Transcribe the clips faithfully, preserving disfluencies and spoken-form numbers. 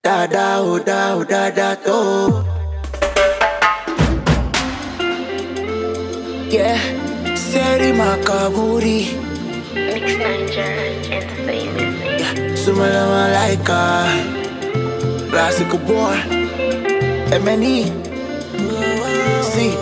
Dada, oh da, oh dada, to. Yeah, Seri Makaburi. Mix Niger Entertainment. Yeah, Sumala Malaika. Classical boy. M N E. See.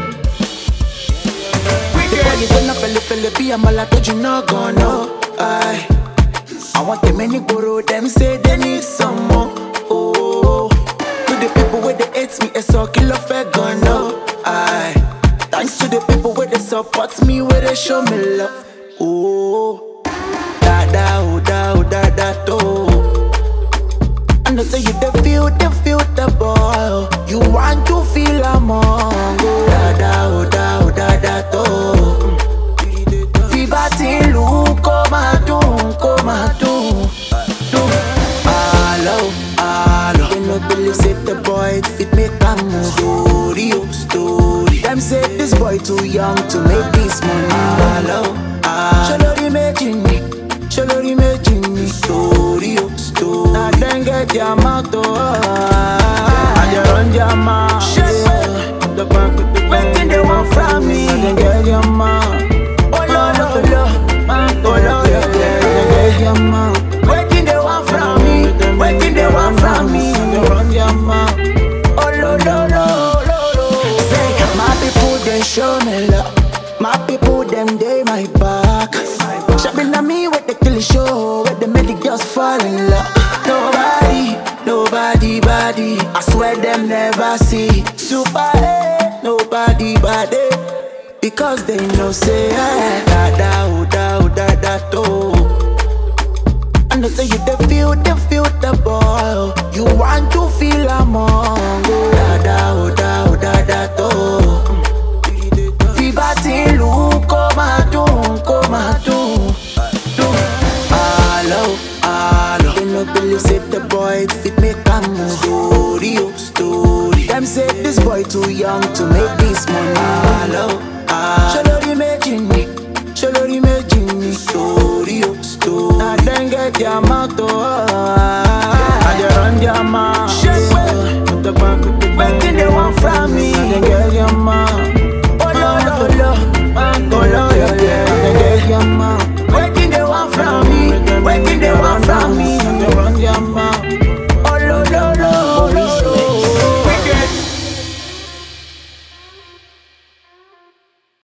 The boy you gonna feel feel be a mala told you not gonna know. I I want them many borrow them say they need some more. Oh, to the people where they hate me, it's all killer fair gonna know. I thanks to the people where they support me, where they show me love. Oh, da da oh da oh da da do. And I say you the feel, the feel the ball. You want to feel among. Oh, da da oh da oh da da do. Fibati lu koma dun, koma dun, dun. Hello, hello. They no believe say the boy fit make a move. Story, oh story. Them say this boy too young to make this money. Hello, hello. Shalori mejini, shalori mejini. Story, oh story. Now then get your mouth oh. I just run your mouth. The bank with the bank. Waiting they want from me. I then get your mouth. Waiting they want from me, waiting they want from me. Run your mouth. Oh lo lo lo lo lo. Say my people they show me love. My people them they my back. Shopping on me with the kill show, where the many girls fall in love. Nobody, nobody body. I swear them never see. Super A, nobody body. Because they know say eh, da da oh da oh da da do. And I say you the feel, the feel the ball. You want to feel among. Oh, da da oh da oh da da do. Fibati lu koma dun, koma dun, dun. Hello, hello. They no believe say the boy fit make a move. Story, oh story. Them say this boy too young to make this money. Hello. Shalori mejini, shalori mejini. Story, oh story. Now then get your mouth oh. I just run your mouth.